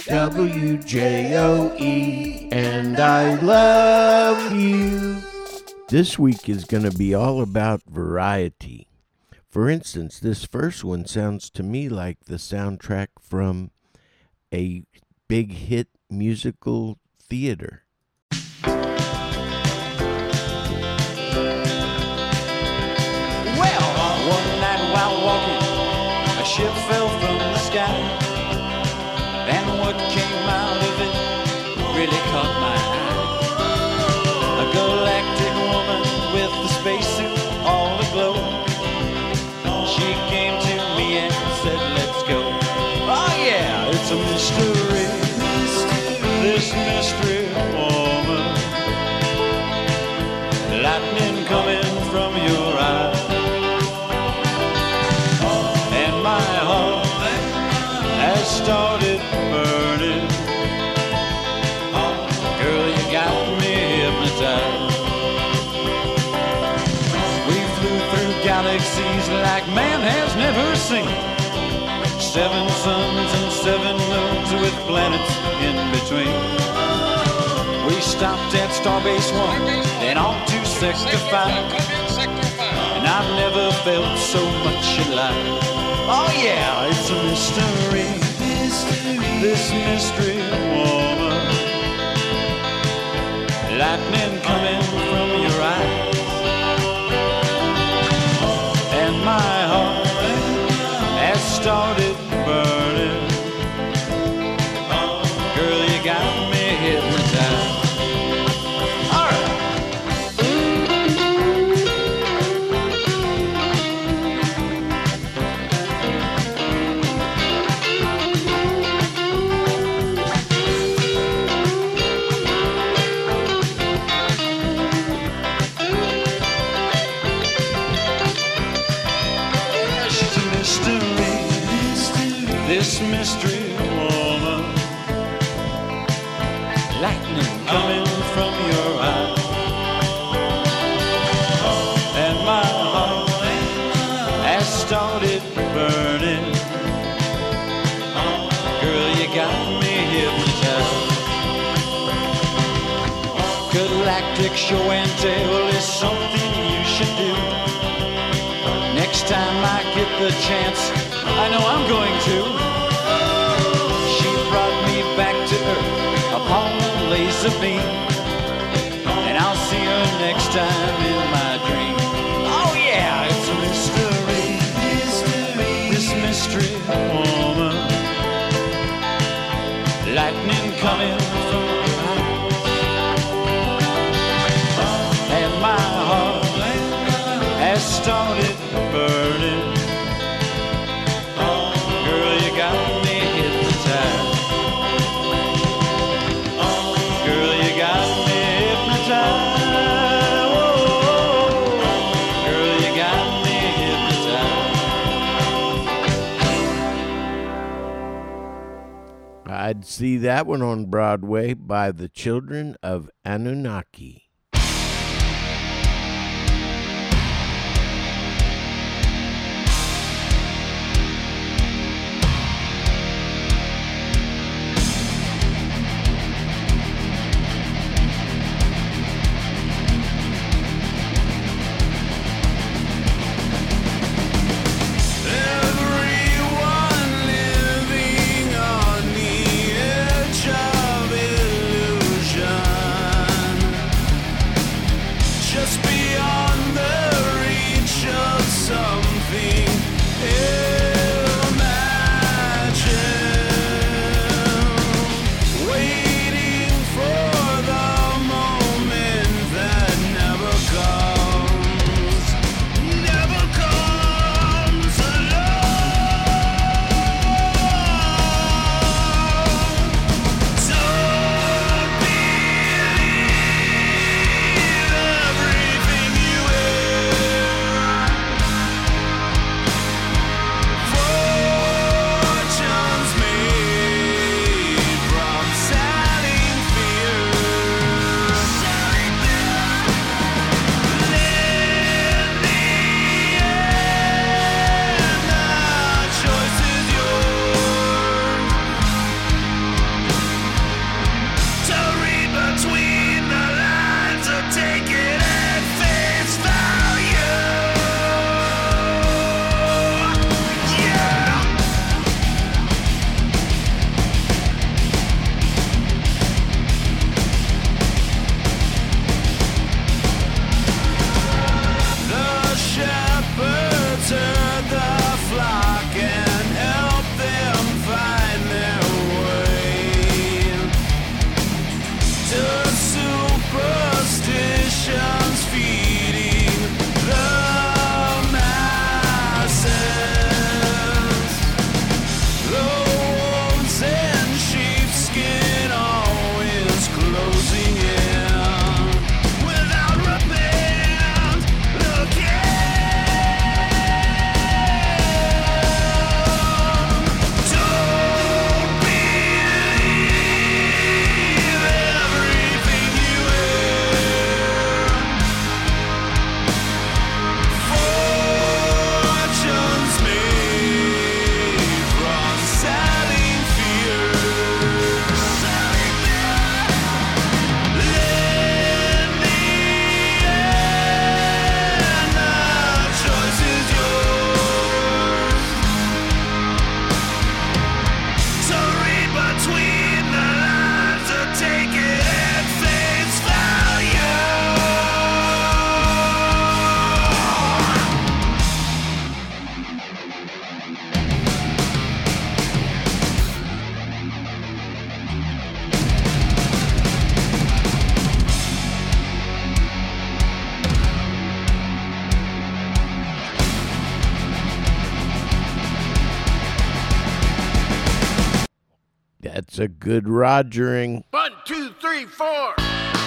WJOE, and I love you. This week is going to be all about variety. For instance, this first one sounds to me like the soundtrack from a big hit musical theater. Well, one night while walking, a ship fell from the sky, and what came out of it really caught my eye. A galactic woman with a spacesuit all aglow. She came to me and said, let's go. Oh yeah, it's a mystery, this mystery woman. Lightning coming from your eye, and my heart has started burning. Girl, you got me hypnotized. We flew through galaxies like man has never seen. 7 suns and 7 moons with planets in between. We stopped at Starbase 1, then on to Sector 5, and I've never felt so much alive. Oh yeah, it's a mystery, this mystery woman. Lightning coming from your eyes, and my heart has started burning. Girl, you got me hypnotized. This mystery woman, lightning coming from your eye, and my heart has started burning. Girl, you got me hypnotized. Galactic show and tell is something you should do. Next time I get the chance, I know I'm going to. She brought me back to Earth upon a laser beam, and I'll see her next time in my dream. Oh yeah, it's a mystery, this mystery woman. Lightning coming from your eyes, and my heart has started burning. Girl, you got me hypnotized. Girl, you got me hypnotized. Whoa. Girl, you got me hypnotized. I'd see that one on Broadway by the Children of Anunnaki. Illusion. That's a good Rogering. 1, 2, 3, 4.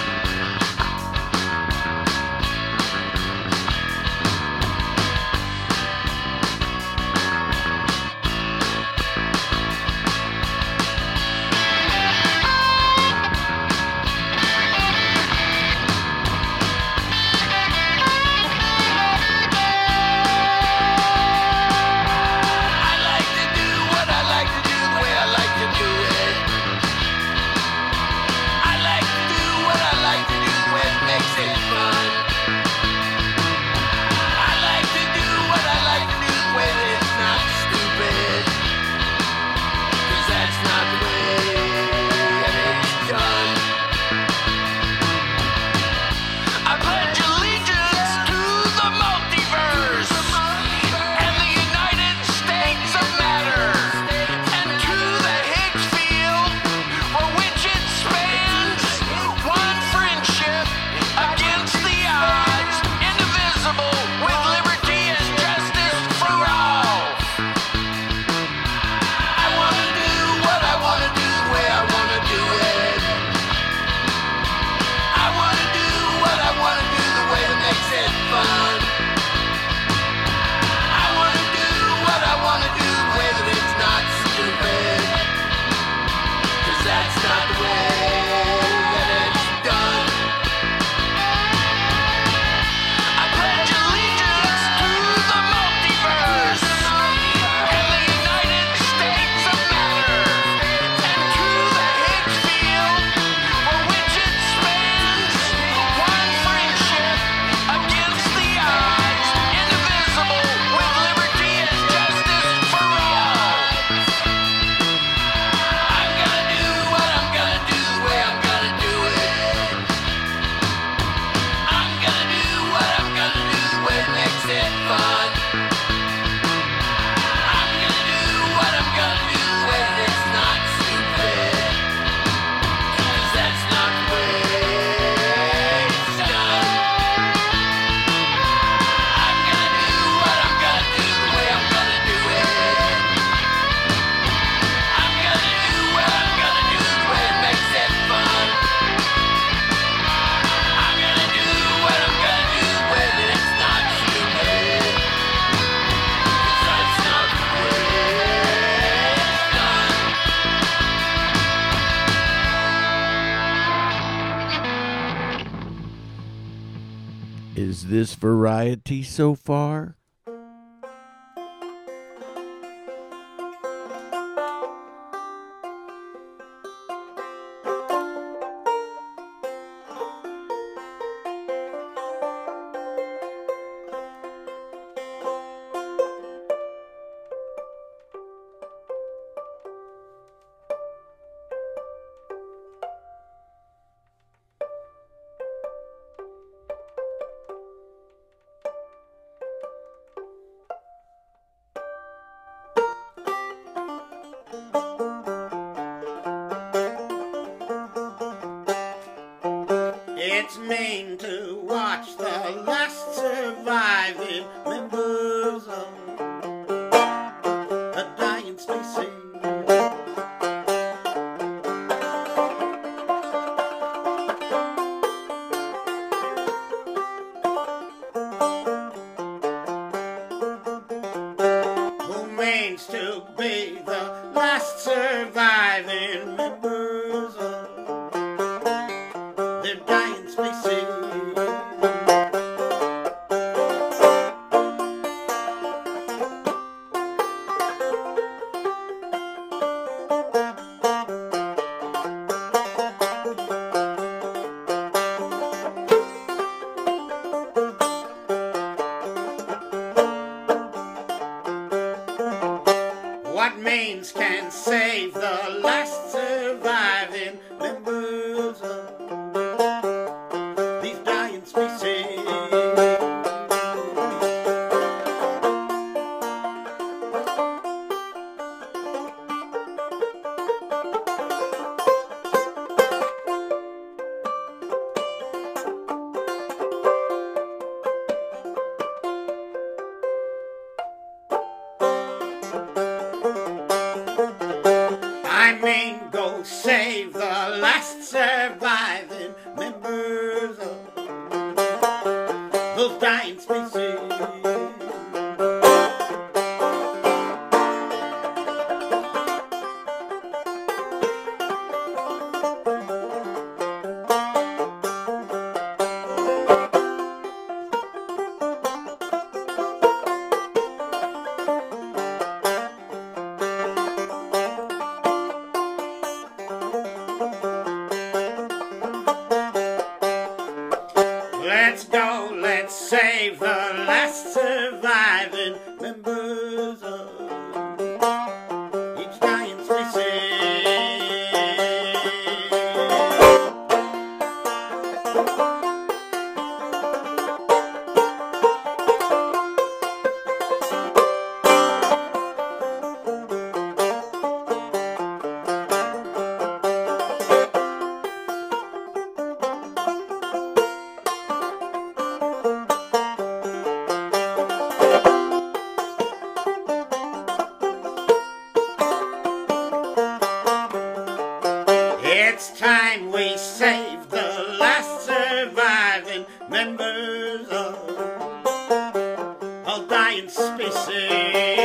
Is this variety so far? It's mean to watch the last surviving members of a dying species. Who means to be the last surviving members of their dying species. What means can save the last surviving members of these dying species? I I mean, go save the last surviving members of those dying species. Let's go, let's save the last surviving members of each dying species. It's time we save the last surviving members of all dying species.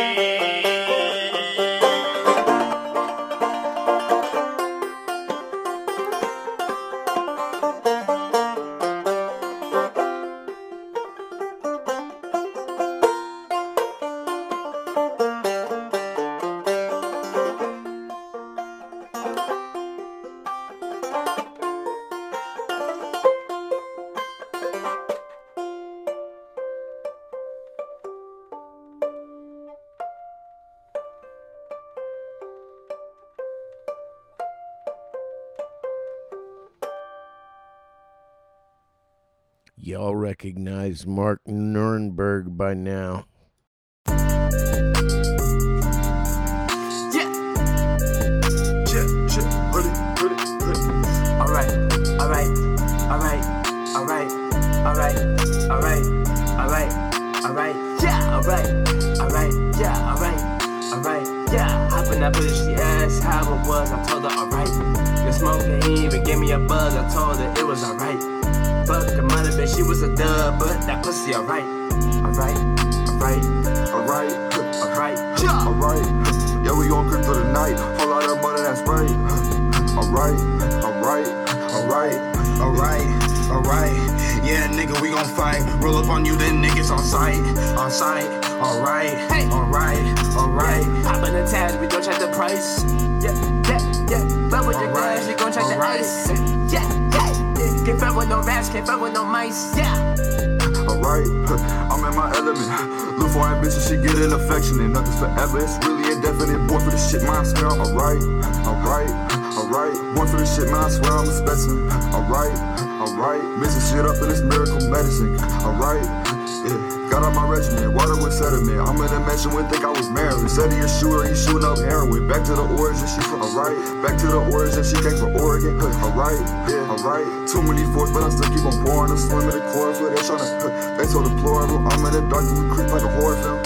Y'all recognize Mark Nuremberg by now. Hopping up with she asked how it was, I told her alright. The smoke ain't even give me a buzz, I told her it was alright. Fuck a mother, bitch, she was a dub, but that pussy alright. Alright. Yeah, we gon' creep through the night. Whole lot of money, that's right. Alright. Yeah, nigga, we gon' fight. Roll up on you, then niggas on sight. Alright. Hop in the tab, we gon' check the price. Yeah. Fuck with your glass, we gon' check the ice. Yeah. Can't fuck with no rats, can't fuck with no mice. Yeah. Alright, I'm in my element. Look for ambition, she get an affectionate. Nothing's forever, it's really indefinite. Born for this shit, man, I swear I'm alright. Born for this shit, man, I swear I'm a specimen. Alright. Mixing shit up in this miracle medicine. Alright, yeah. Got on my regimen, water with sediment. I'm in a mansion when think I was Maryland. Said he a shooter, he shooting up heroin. Back to the origin, she from back to the origin, she came from Oregon. Alright. Too many forks, but I still keep on pouring. I'm swimming the core, so they tryna they so deplorable. I'm in the dark, we creep like a horror film.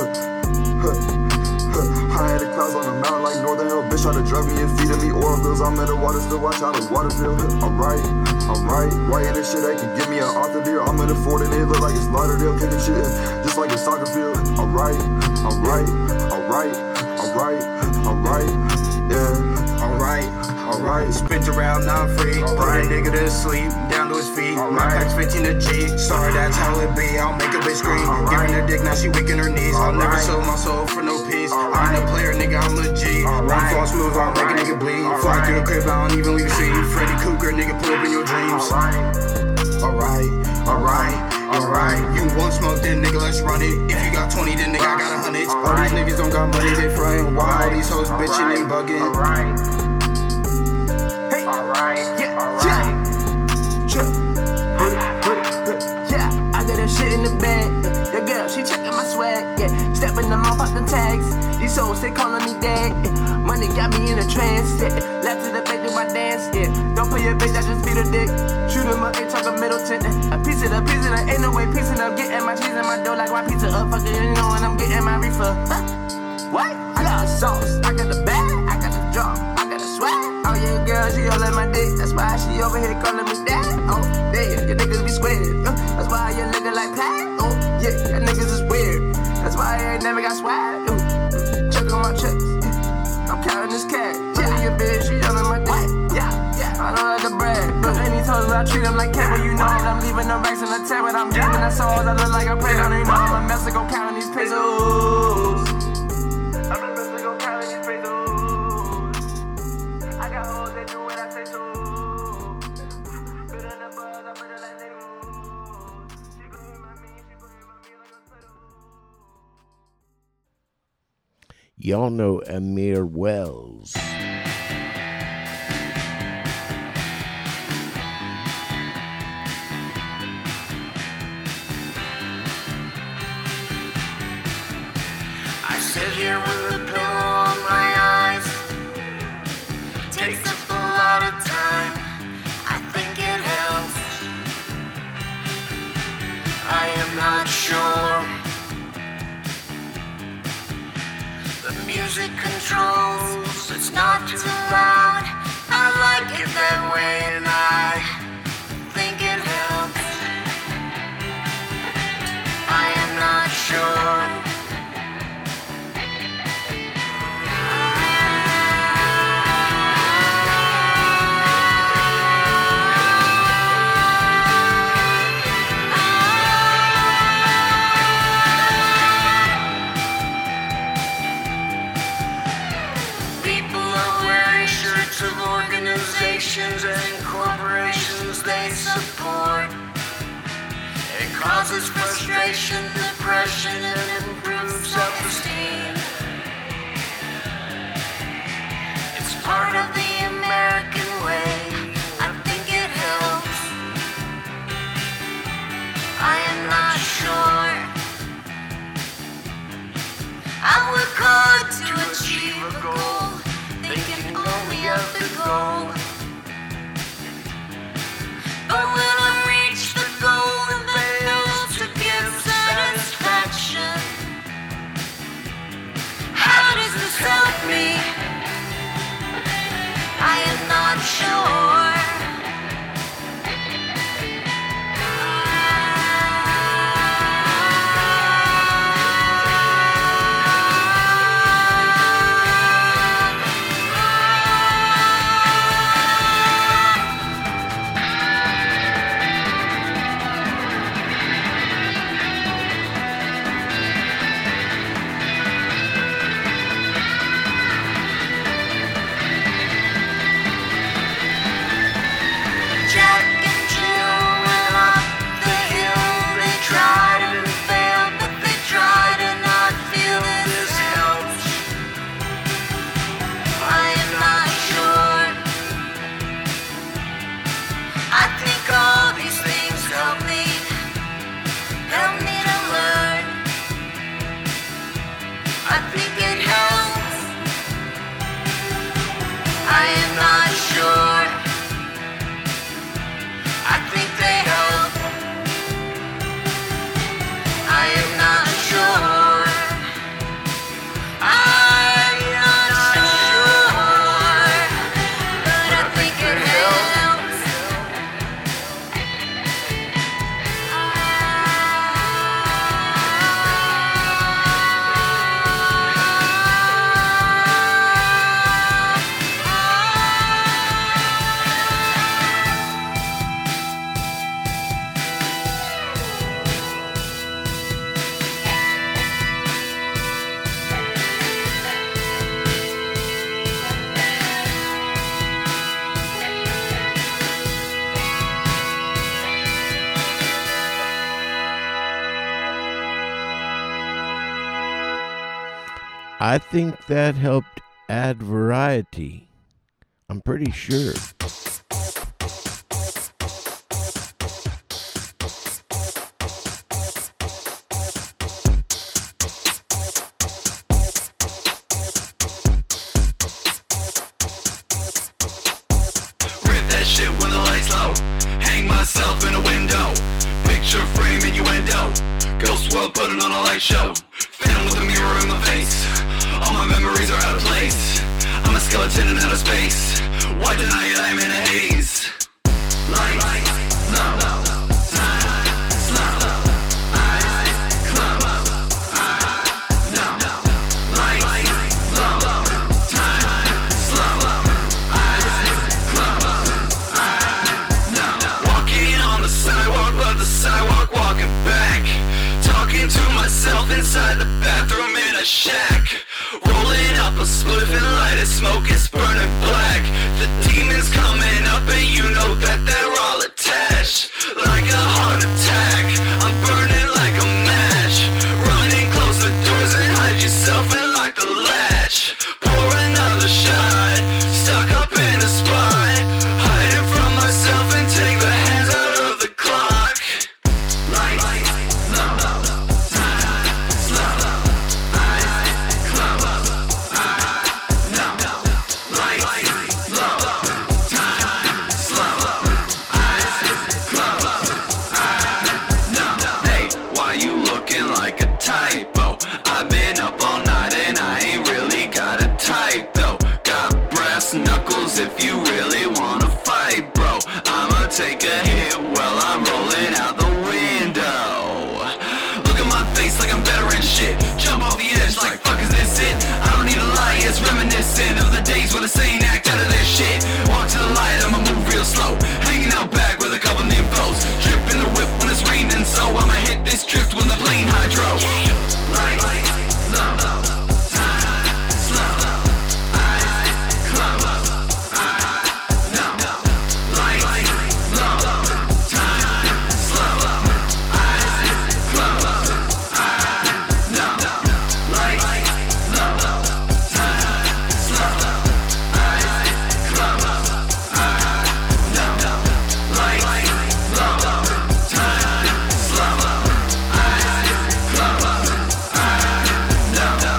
High in the clouds on the mountain like Northern Hill. Bitch try to drug me and feeding me oil pills. I'm in the water, still watch out of Waterville. Alright. Why in this shit they can give me an author deal? I'm in the Ford and it look like it's Lauderdale. Kicking shit just like a soccer field. Alright. Alright. Spent around, now I'm free. Put a nigga to sleep, down to his feet. My pack's 15 a G. Sorry, that's how it be. I'll make a bitch scream. Giving her dick, now she weak in her knees. I'll never sell my soul for no peace. I ain't a player, nigga, I'm a G. One false move, I'll make a nigga bleed. Fly through the crib, I don't even leave a seat. Freddy Cougar, nigga, pull up in your dreams. Alright. You want smoke, then nigga, let's run it. If you got 20, then nigga, I got 100. All these niggas don't got money, they frontin'. Why all these hoes bitchin' and buggin'? Yeah, I got that shit in the bag. Your girl, she checking my swag. Yeah, stepping them off the tags. These hoes, they calling me dad. Money got me in a trance. Yeah, left to the back do my dance. Yeah, don't pay your bitch, I just beat a dick. Shoot him up, ain't talking Middleton. A piece of the ain't no way piecing up. Getting my cheese in my dough like my pizza up. Fuck it, you know, and I'm getting my reefer. What? I got the sauce, I got the bag, I got the drum. she all in my dick. That's why she over here calling me dad. Oh, damn, your niggas be squared. That's why you looking like Pat. Oh, yeah, your niggas is weird. That's why I ain't never got swag. Check on my checks. I'm counting this cash. Yeah, your bitch, she all in my dick. Yeah, I don't like the bread. But any toes, I treat them like cat. When you know that I'm leaving them racks in the tent. When I'm dreaming that souls, I look like a play. Don't even know I'm in Mexico counting these pesos. I'm in Mexico counting these pesos. I got hoes, they do what I say so. Bit in the buzz, I put it like they do. She put in my meat, she put in my meat like a potato. Y'all know Amir Wells. I sit here with a pillow on my eyes. Takes up a lot of time. I think it helps. I am not sure. The music controls. It's not too loud. I like it that way, and I think it helps. I am not sure. And corporations they support. It causes frustration, depression, and improves self-esteem. It's part of the American way. I think it helps. I am not sure. I work hard to achieve a goal, thinking only of the goal. But when I reach the goal and fails to give satisfaction, how does this help me? I am not sure. I think that helped add variety. I'm pretty sure. Shit when the lights low, hang myself in a window, picture frame innuendo, ghost world put it on a light show, phantom with a mirror in my face, all my memories are out of place, I'm a skeleton in outer space, Why deny it? I'm in a haze. Light, slow, time, slow, eyes closed, eyes numb. Light, slow, time, slow, eyes closed, eyes numb. Walking on the sidewalk, but the sidewalk walking back. Talking to myself inside the bathroom in a shack. Rolling up a spliff and lighted smoke is burning black. The demons coming up and you know that they're all attached. Like a heart attack, I'm burning like a match. Running, close the doors and hide yourself and lock the latch. Pour another shot, stuck up in a spot. Hiding from myself and take the hands out of the clock. Light, slow, time, slow, eyes closed, eyes numb. Light, slow, time, slow, eyes closed, eyes numb. Hey, why you looking like a typo? I've been up all night and I ain't really got a type though. Got brass knuckles if you really wanna fight, bro. I'ma take a hit while I'm rolling out the window. Look at my face like I'm veteran shit. Jump off the edge like fuck is this it? I don't need a lie, it's reminiscent of the days when the sane act out of their shit. Walk to the light, I'ma move real slow. Hanging out back with a couple nymphos. Dripping the whip when it's raining, so I'ma hit this drift when the plane hydro. Light, slow, time, slow, eyes closed, eyes numb. Light, slow, time, slow, eyes closed, eyes numb. Light, slow, time, slow, eyes closed, eyes numb. Light, slow, time, slow, eyes closed, eyes numb.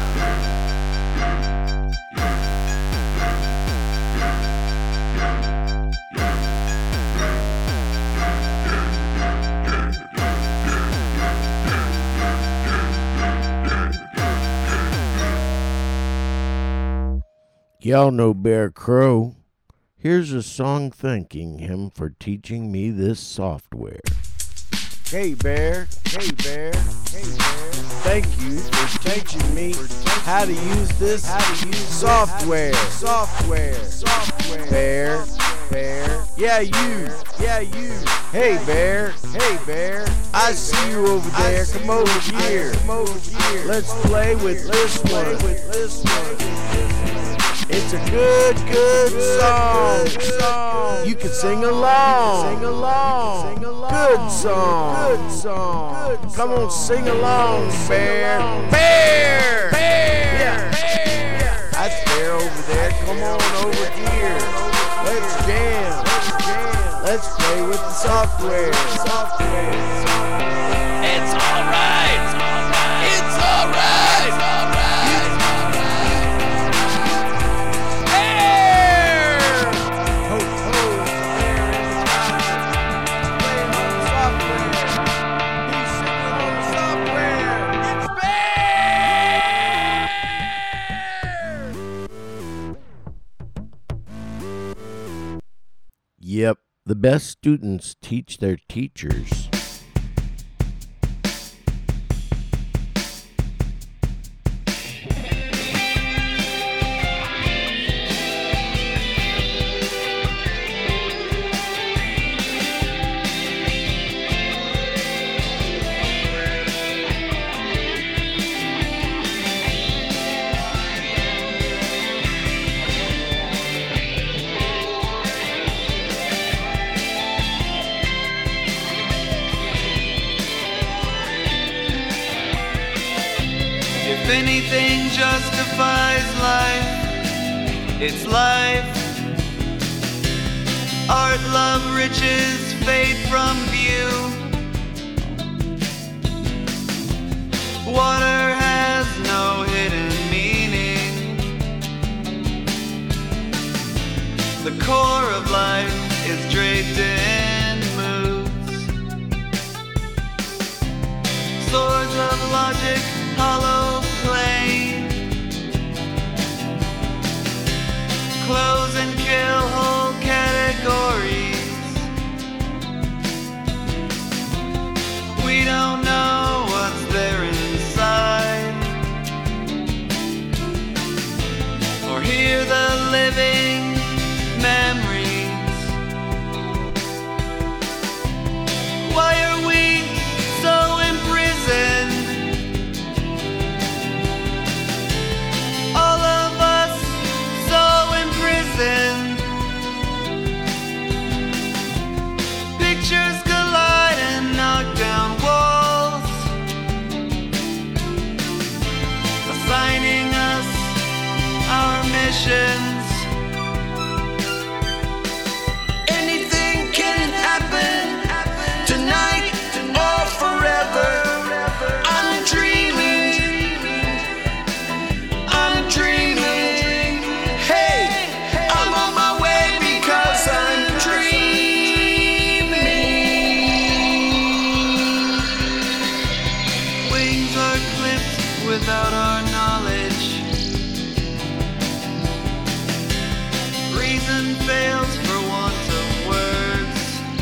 Y'all know Bear Crow. Here's a song thanking him for teaching me this software. Hey Bear, hey Bear, hey Bear. Thank you for teaching me how to use this software. Bear, yeah you. Hey Bear, I see you over there. Come over here. Let's play with this one. It's a good song. You can sing along. Good song. Come on, sing along, Bear. Yeah. That's Bear over there. Come on over here. Let's jam. Let's play with the software. It's alright. It's alright. Yep, the best students teach their teachers. If anything justifies life, it's life. Art, love, riches, fade from view. Water has no hidden meaning. The core of life is draped in moods. Swords of logic, hollow play. Close and kill wings are clipped without our knowledge. Reason fails for want of words.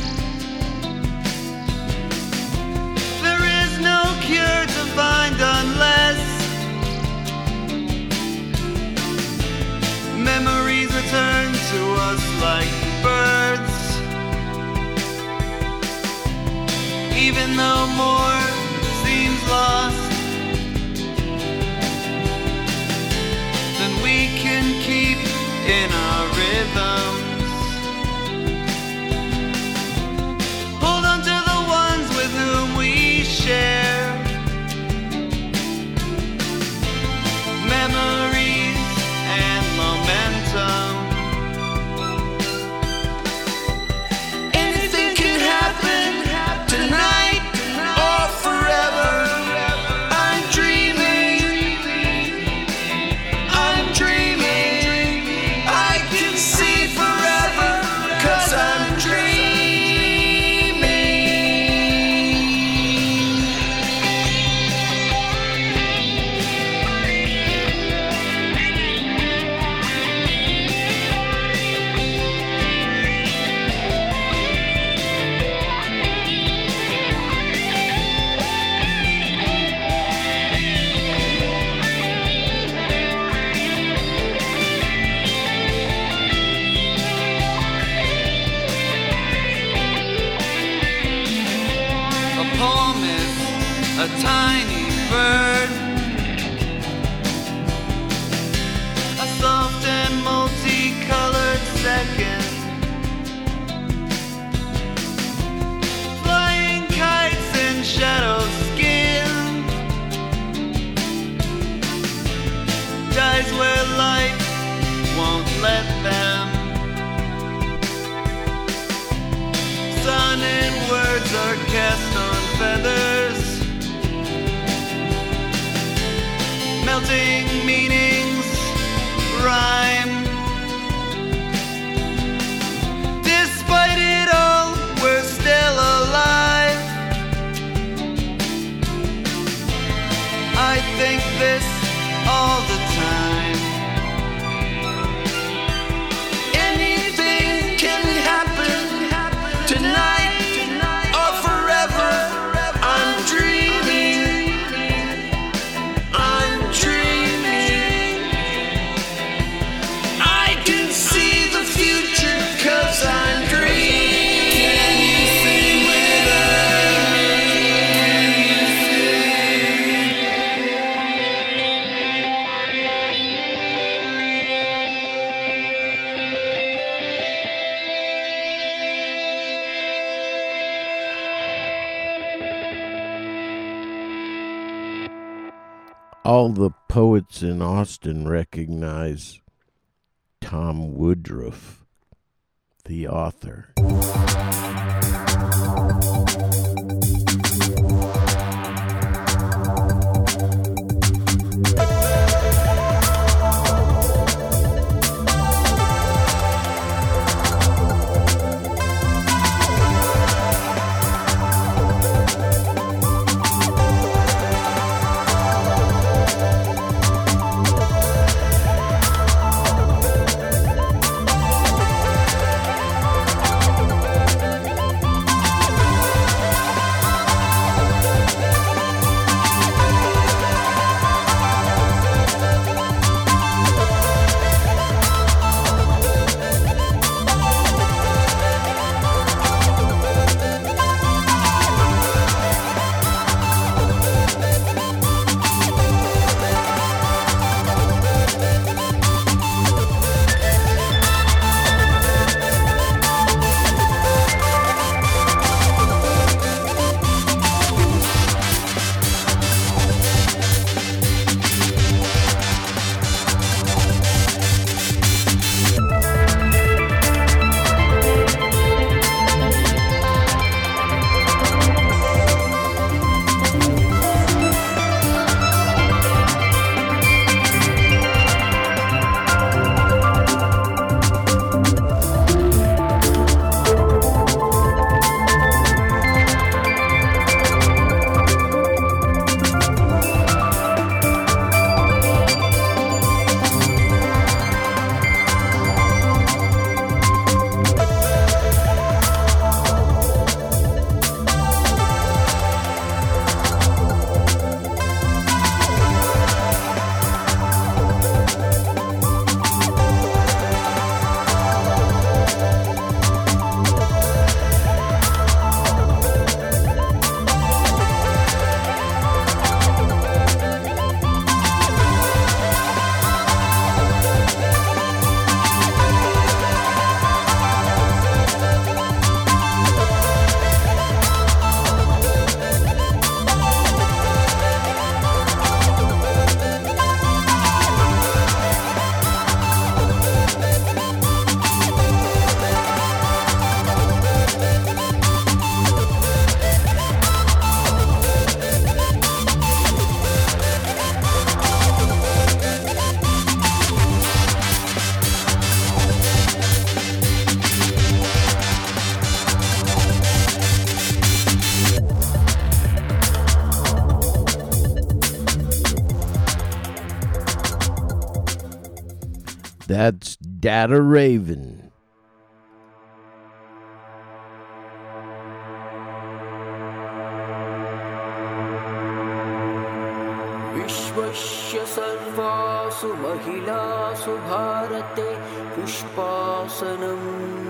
There is no cure to find unless memories return to us like birds. Even though more seems lost, then we can keep in our rhythms. Hold on to the ones with whom we share memories and momentum. Anything can happen tonight or forever. I'm dreaming. I'm dreaming. I can see forever 'cause I'm dreaming. A poem is a tiny bird, a soft and multicolored second, flying kites in shadow skin, dies where light won't let them. Sun and words are cast on feathers, melting meanings rhyme. Despite it all, we're still alive. I think this all the time. Anything can happen tonight or forever. I'm dreaming. I'm dreaming. I can see the future 'cause I'm dreaming. Can you sing with us? Can you sing? All the poets in Austin recognize Tom Woodruff, the author. That's Data Raven. विश्वस्य सर्वासु महिलासु भारते पुष्पासनम्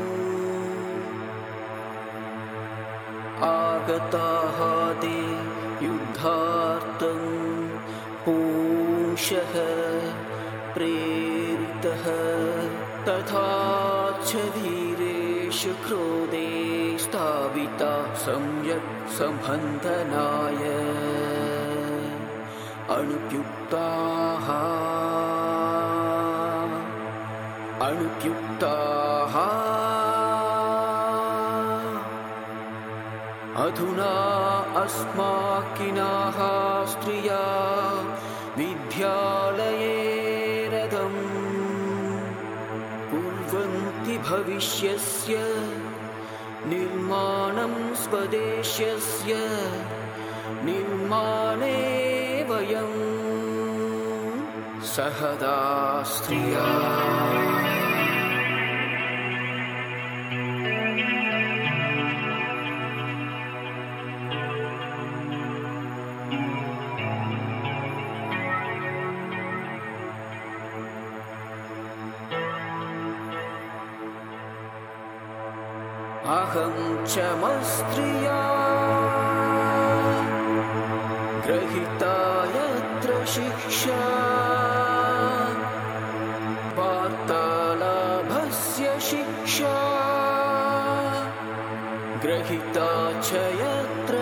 आगताः ते युद्धार्थं पुंसः प्रेरितः तथा च वीरेषु क्रोधे स्थापिता सम्यक् सम्बन्धनाय अनुपयुक्ताः अधुना अस्माकिनाः स्त्रिया विद्यालये रथं कुर्वन्ति भविष्यस्य निर्माणं स्वदेशस्य निर्माणे वयं सहदा स्त्रिया अहं च मस्त्रिया ग्रहीता यत्र शिक्षा वार्तालाभस्य शिक्षा ग्रहीता च यत्र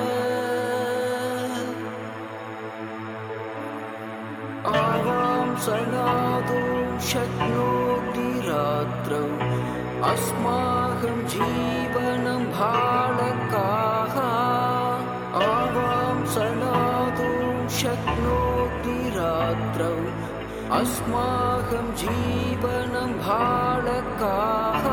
आवां सनातुं शक्नोति रात्रौ अस्माकं जीवनं बालकाः आवां सनातुं शक्नोति रात्रौ अस्माकं जीवनं बालकाः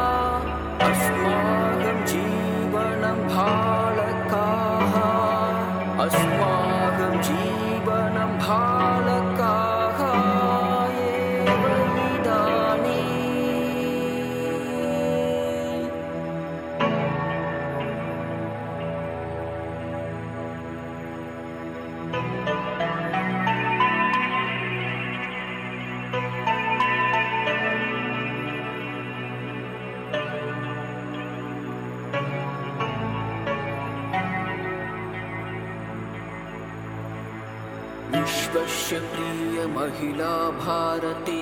अस्माकं जीवनं बालकाः अस्माकं जीवनं बालकाः एव इदानीम् विश्वस्य प्रिय महिला भारते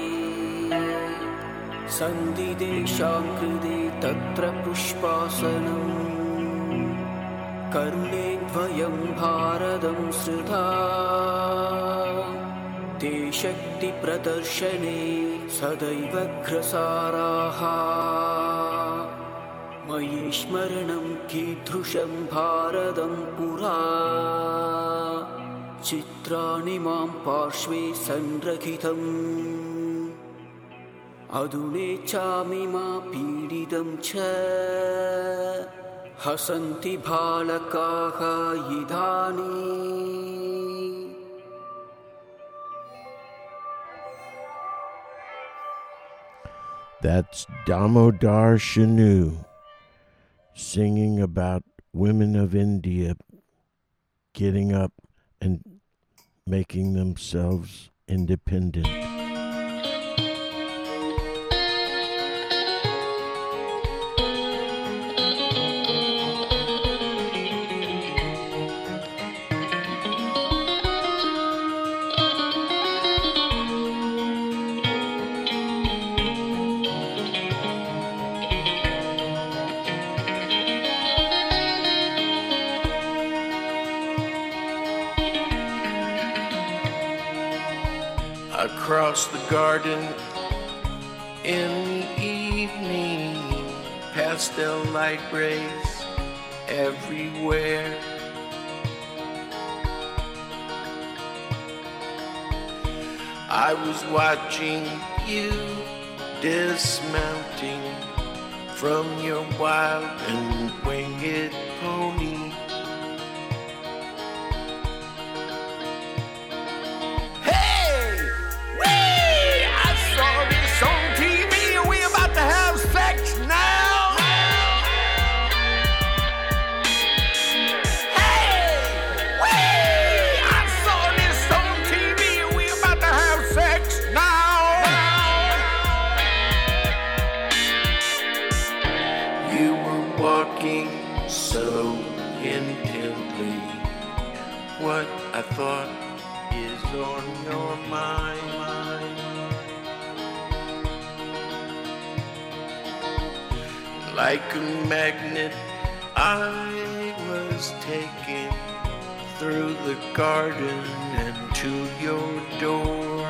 सन्धिदेशां कृते तत्र पुष्पासनम् कर्णे द्वयं भारतं श्रुता ते शक्तिप्रदर्शने सदैव अग्रसाराः मयि स्मरणं कीदृशं भारतं पुरा चित्राणि मां पार्श्वे संरक्षितम् अधुनेच्छामि मा पीडितं च हसन्ति बालकाः इदानीम् That's Damodar Shanu singing about women of India getting up and making themselves independent. Across the garden in the evening, pastel light rays everywhere. I was watching you dismounting from your wild and winged pony. Hey! Way! I saw this on TV. thought is on your mind. Like a magnet, I was taken through the garden and to your door.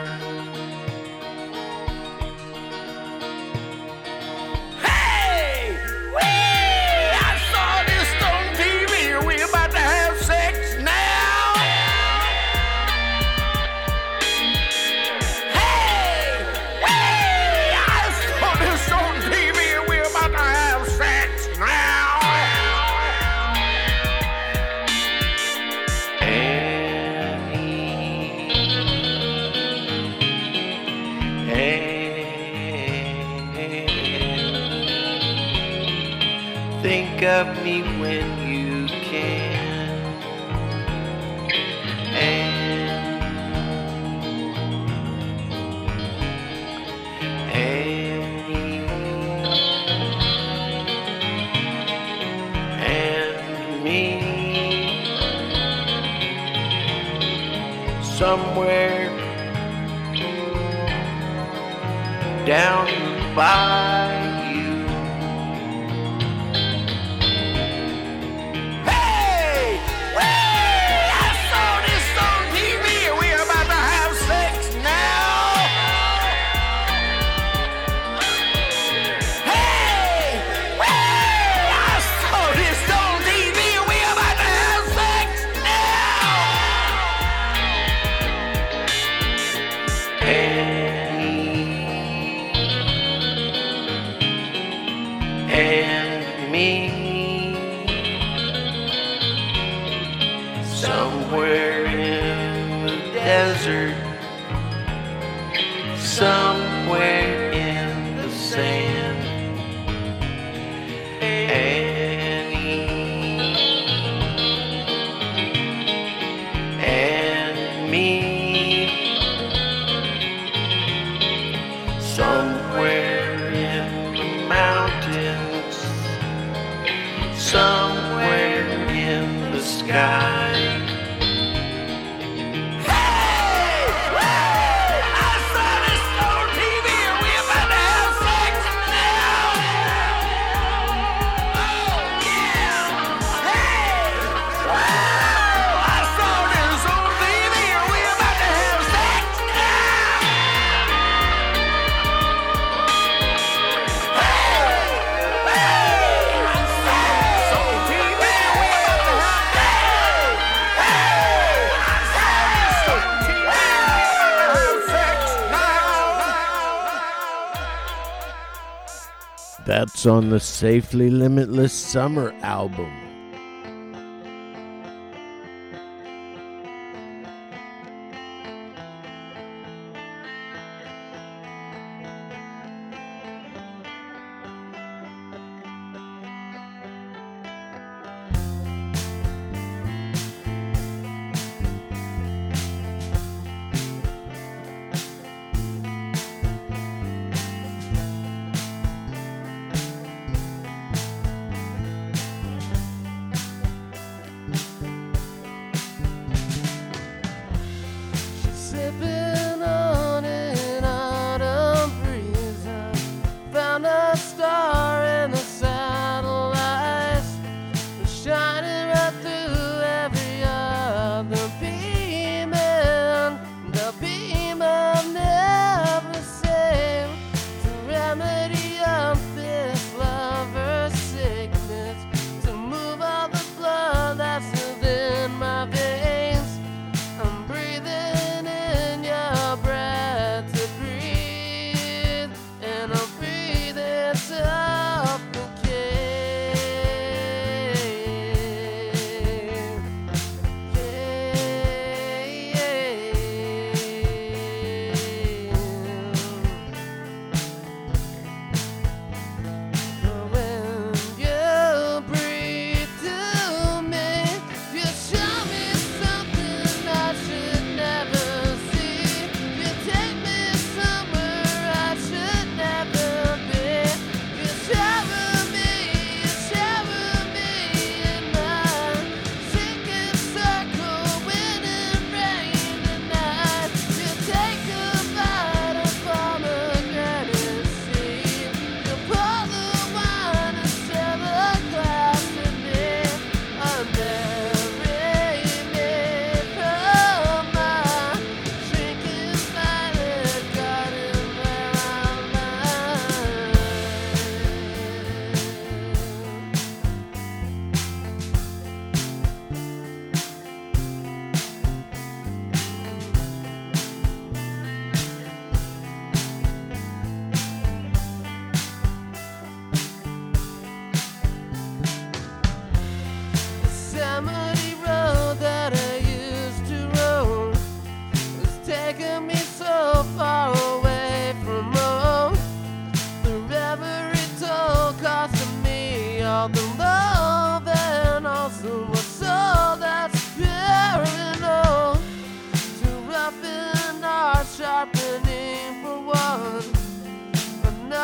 Hey! Whee! I saw this on TV. Are we about to have sex now? Hey! Whee! I saw this on TV. Are we about to have sex now? Think of me when you can. And me. Somewhere down by you. Hey! Hey! I saw this on TV. Are we about to have sex now? Hey! Hey! I saw this on TV. Are we about to have sex now? And me, somewhere in the desert, somewhere in the sand. And me, somewhere in the mountains, somewhere in the sky. Hey! I saw this on TV. Are we about to have sex now? Oh, yeah! Hey! I saw this on TV. Are we about to have sex now? That's on the Safely Limitless Summer album. Sipping on an autumn breeze, I found a star in the satellites, shining right through every other beam, and the beam of never same to remedy up this lover's sickness, to move all the blood that's within my veins. I'm breathing in your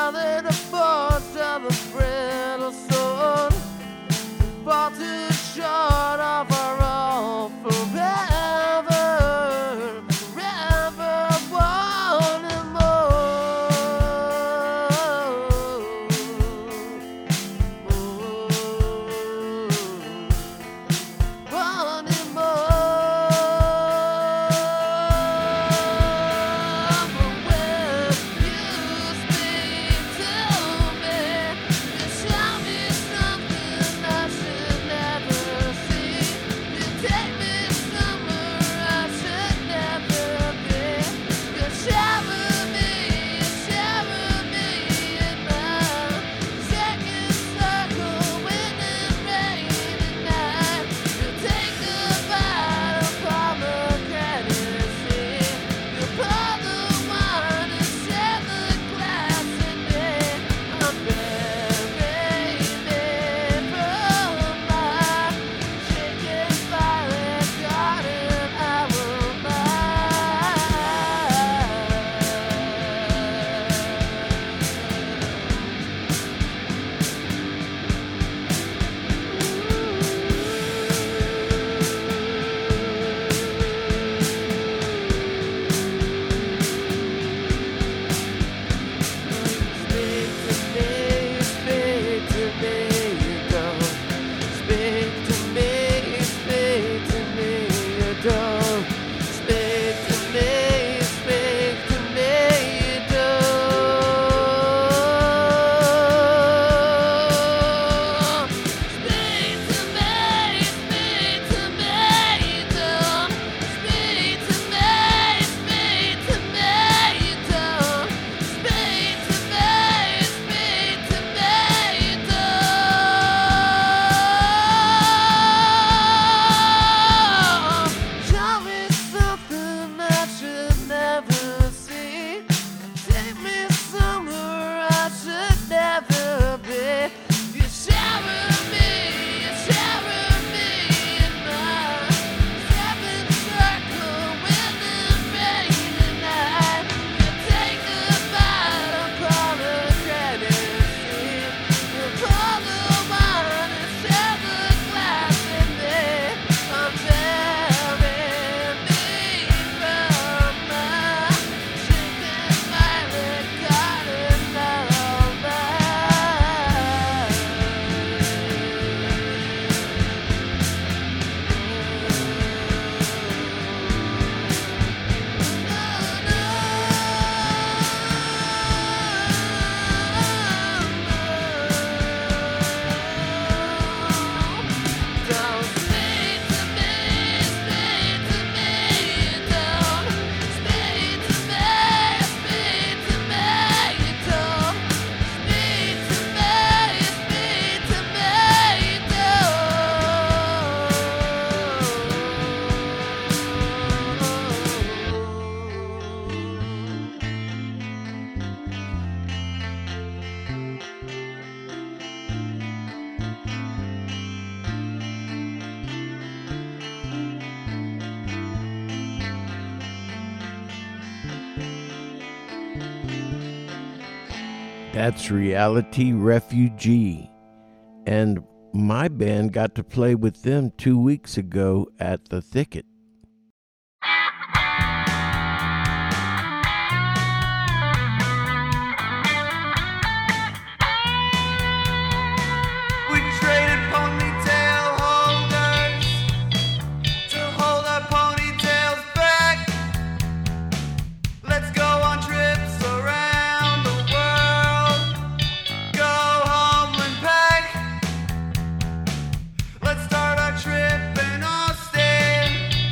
gathered a force of the brittle sword, fall too short of our all forever, forever wanting wanting but when you speak to me, you show me something I should never see. You take me somewhere I should never be. You shower me in my second circle when it rains at night. You take a bite of pomegranate seed. You pour the wine and share the glass in it. I'm very from my chicken violet garden. I will Speak to me, you don't. Speak to me, you don't. Speak to me, you don't. Speak to me, you don't. Speak to me, you don't. Speak to me, you don't. Show me something I should never see. Take me somewhere I should never be. You shower me in my seventh circle when it rains at night. You take a bite of pomegranate seed. You pour the wine and share the glass in me. I'm very from my chicken violet garden. All Don't speak to me, you don't. Speak to me, you don't. Speak to me, you That's Reality Refugee. And my band got to play with them 2 weeks ago at the Thicket. We traded ponytail holders to hold our ponytails back. Let's go on trips around the world. Go home and pack. Let's start our trip in Austin.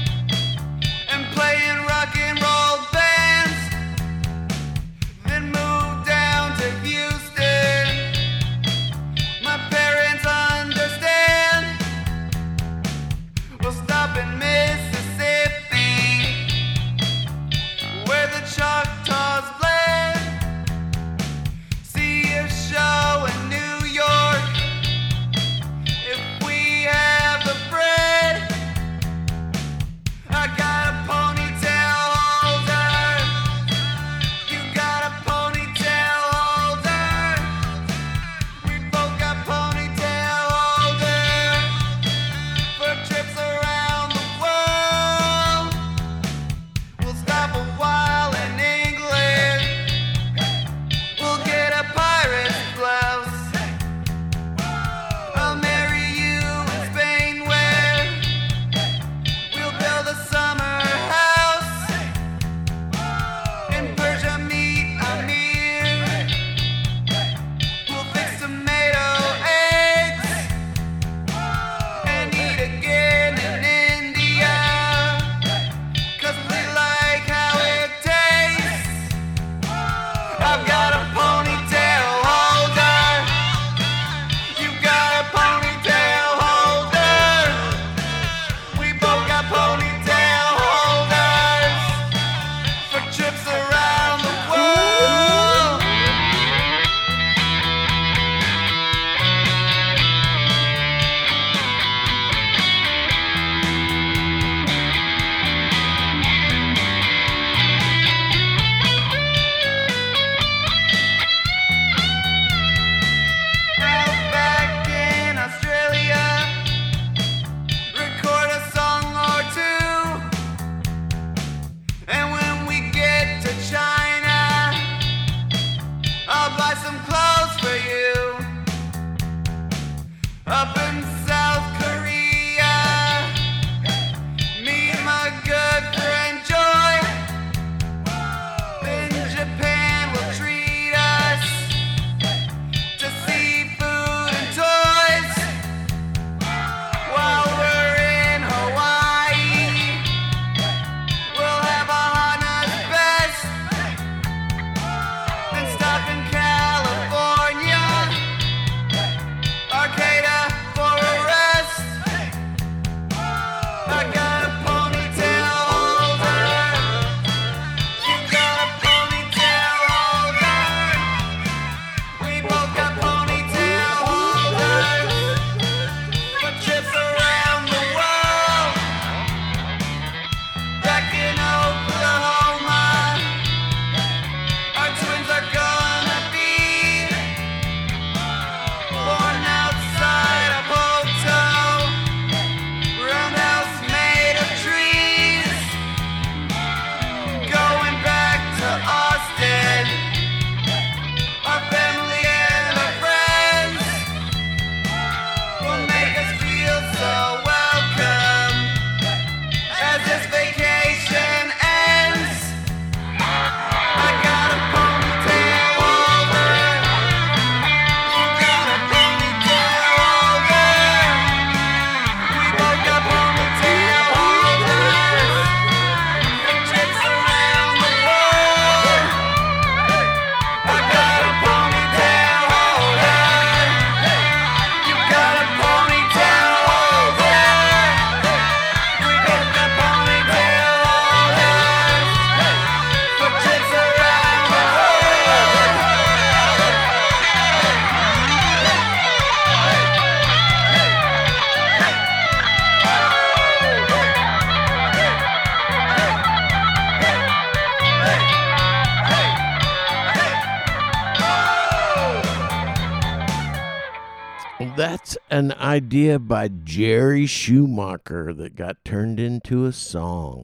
That's an idea by Jerry Schumacher that got turned into a song.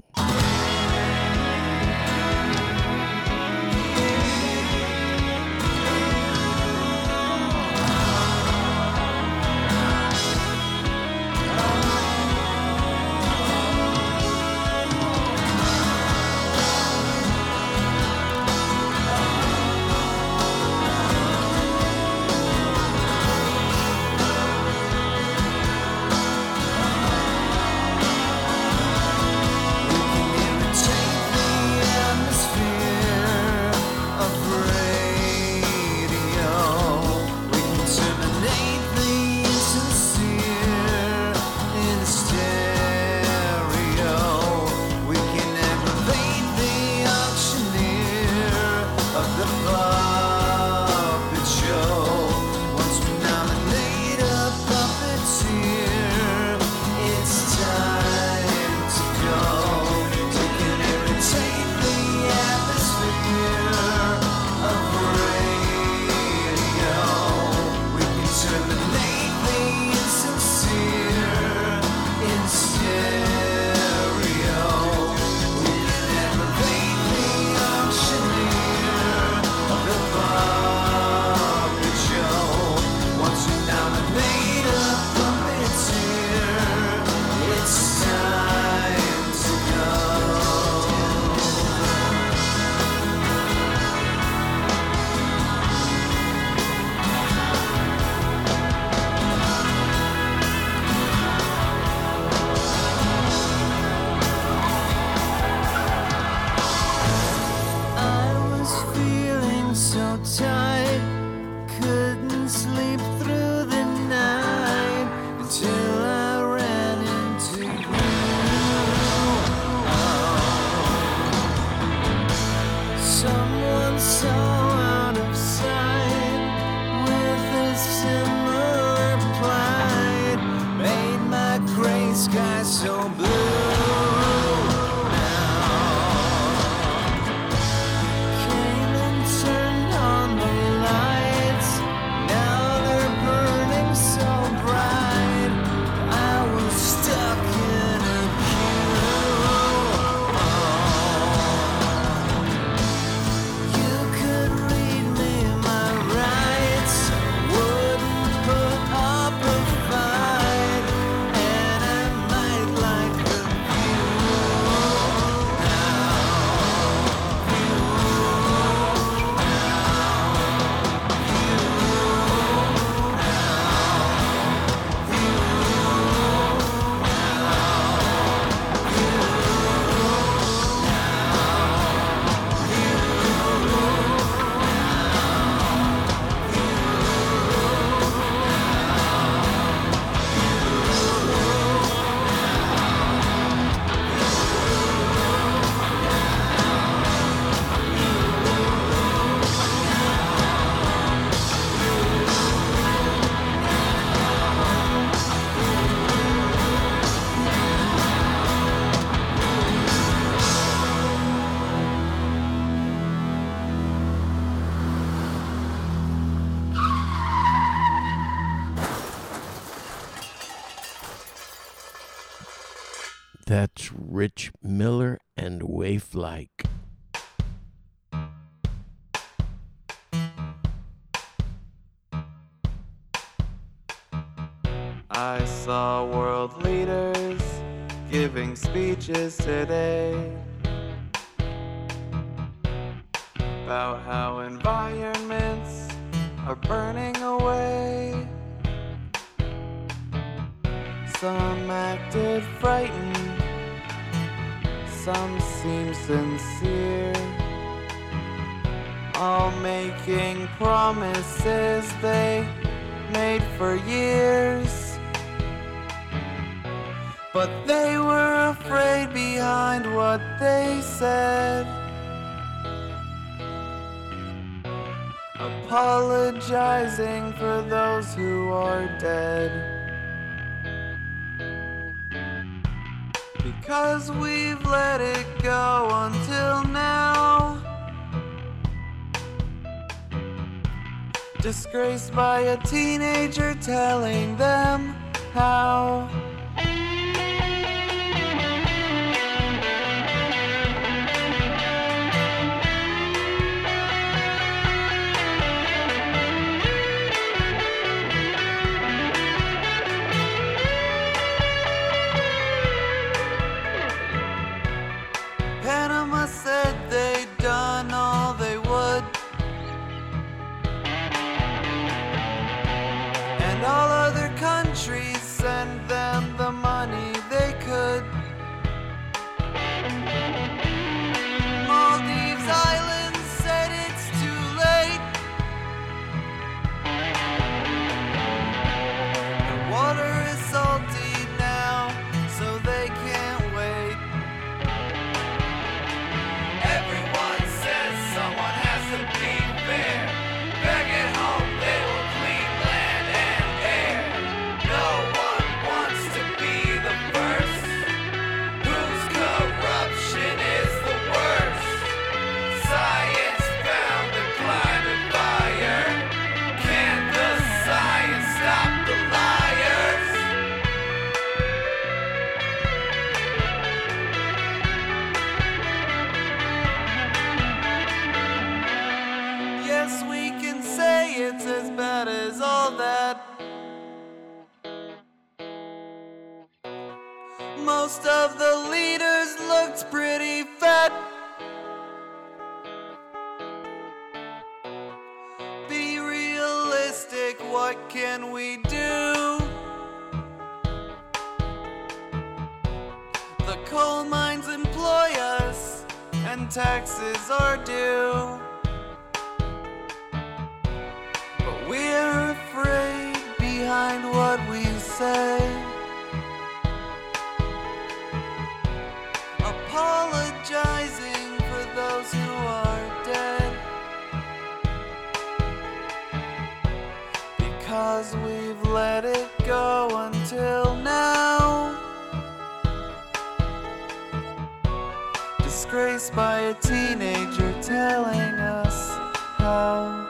That's Rich Miller and Waif Like. I saw world leaders giving speeches today about how environments are burning away. Some acted frightened, some seemed sincere, all making promises they made for years. But they were afraid behind what they said, apologizing for those who are dead. Because we've let it go until now. disgraced by a teenager telling them how. Panama said they'd done all they would, and all other countries sent them the money they could. Maldives Islands said it's too late. The water is salty now, so they can't wait. Everyone says someone has to be fair. Back at home they will clean land and air. No one wants to be the first. Whose corruption is the worst? Science found the climate fire. Can the science stop the liars? Yes, we can say it's as bad as all that. Most of the leaders looked pretty fat. Be realistic, what can we do? The coal mines employ us, and taxes are due. But we're afraid behind what we say. Apologizing for those who are dead, because we've let it go until now. Disgraced by a teenager telling us how.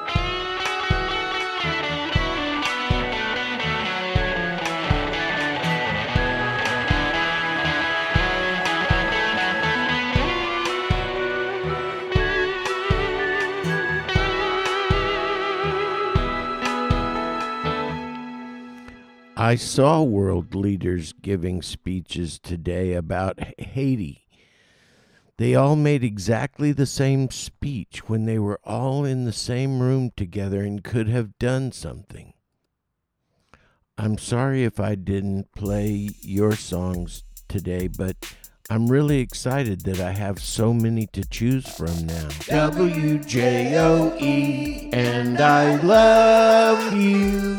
I saw world leaders giving speeches today about Haiti. They all made exactly the same speech when they were all in the same room together and could have done something. I'm sorry if I didn't play your songs today, but I'm really excited that I have so many to choose from now. WJOE, and I love you.